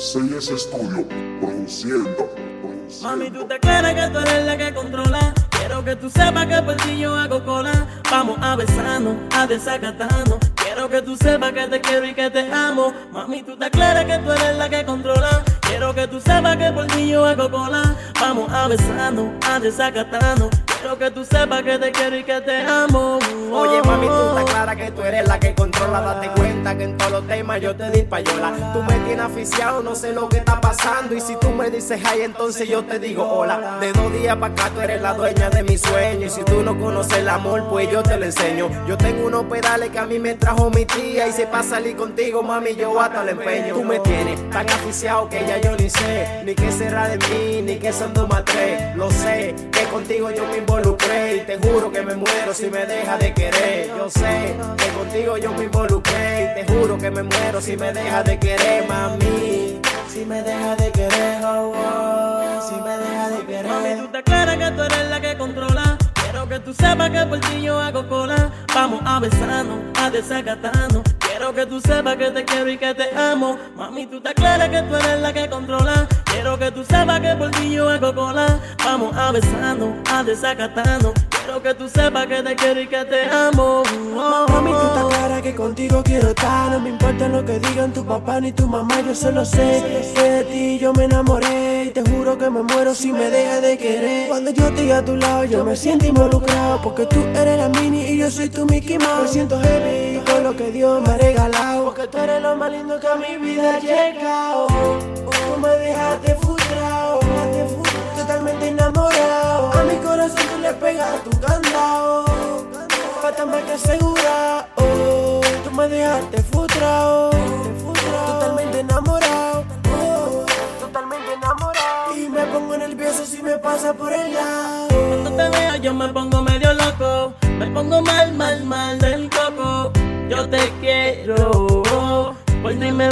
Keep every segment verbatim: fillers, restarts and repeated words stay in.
seis Estudio, produciendo, produciendo. Mami, tú te crees que tú eres la que controla. Quiero que tú sepas que por ti yo hago cola. Vamos a besarnos, a desacatarnos. Quiero que tú sepas que te quiero y que te amo. Mami, tú te crees que tú eres la que controla. Quiero que tú sepas que por ti yo hago cola. Vamos a besarnos, a desacatarnos. Quiero que tú sepas que te quiero y que te amo. Oye, mami, tú estás clara que tú eres la que controla. Date cuenta que en todos los temas yo te di payola. Tú me tienes aficiado, no sé lo que está pasando. Y si tú me dices ay, entonces yo te digo hola. De dos días para acá tú eres la dueña de mi sueño. Y si tú no conoces el amor, pues yo te lo enseño. Yo tengo unos pedales que a mí me trajo mi tía. Y si para salir contigo, mami, yo hasta el empeño. Tú me tienes tan aficiado que ya yo ni sé ni qué será de mí, ni qué son dos más tres. Lo sé, que contigo yo me involucré. Y te juro que me muero si me dejas de querer. Yo sé que contigo yo me involucré. Y te juro que me muero si me dejas de querer, mami. Si me dejas de querer, oh, oh. Si me dejas de querer. Mami, tú te crees que tú eres la que controla. Quiero que tú sepas que por ti yo hago cola. Vamos a besarnos, a desacatarnos. Quiero que tú sepas que te quiero y que te amo. Mami, tú te crees que tú eres la que controla. Quiero que tú sepas que por ti yo hago cola. Vamos a besarnos, a desacatarnos. Quiero que tú sepas que te quiero y que te amo. Oh, mami, tú estás clara que contigo quiero estar. No me importa lo que digan tu papá ni tu mamá. Yo solo sé que de ti yo me enamoré. Y te juro que me muero si me dejas de querer. Cuando yo estoy a tu lado yo me siento involucrado. Porque tú eres la Mini y yo soy tu Mickey Mouse. Me siento heavy con lo que Dios me ha regalado. Porque tú eres lo más lindo que a mi vida ha llegado. Tú me dejaste frustrado, totalmente enamorado. A mi corazón tú le pegas tu candado. Pa' tan que asegura, oh. Tú me dejaste frustrado, totalmente enamorado, oh. Totalmente enamorado. Y me pongo nervioso si me pasa por el lado. Cuando te veo yo me pongo medio loco. Me pongo mal, mal, mal del coco. Yo te quiero, por ti me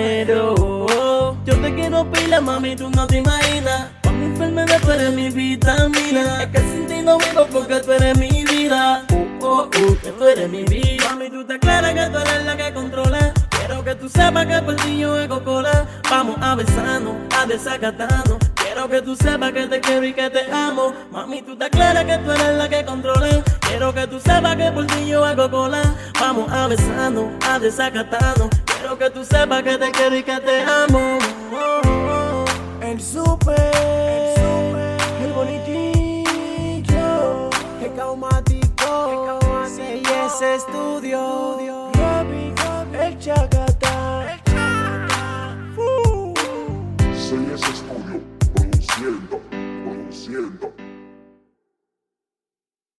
muero. Yo te quiero pila, mami, tú no te imaginas. Por mi enfermedad tú eres mi vitamina. Es que sin ti no vivo porque tú eres mi vida. Uh, oh, uh, que tú eres mi vida. Mami, tú te crees que tú eres la que controla. Quiero que tú sepas que por ti yo hago cola. Vamos a besarnos, a desacatarnos. Quiero que tú sepas que te quiero y que te amo. Mami, tú te crees que tú eres la que controla. Quiero que tú sepas que por ti yo hago cola. Vamos a besarnos, a desacatarnos. Quiero que tú sepas que te quiero y que te amo. Oh, oh, oh. El super, el super, el bonitillo, el caumático, seis Estudio, Gaby, el chacata, el chacata. seis Estudio, produciendo, produciendo.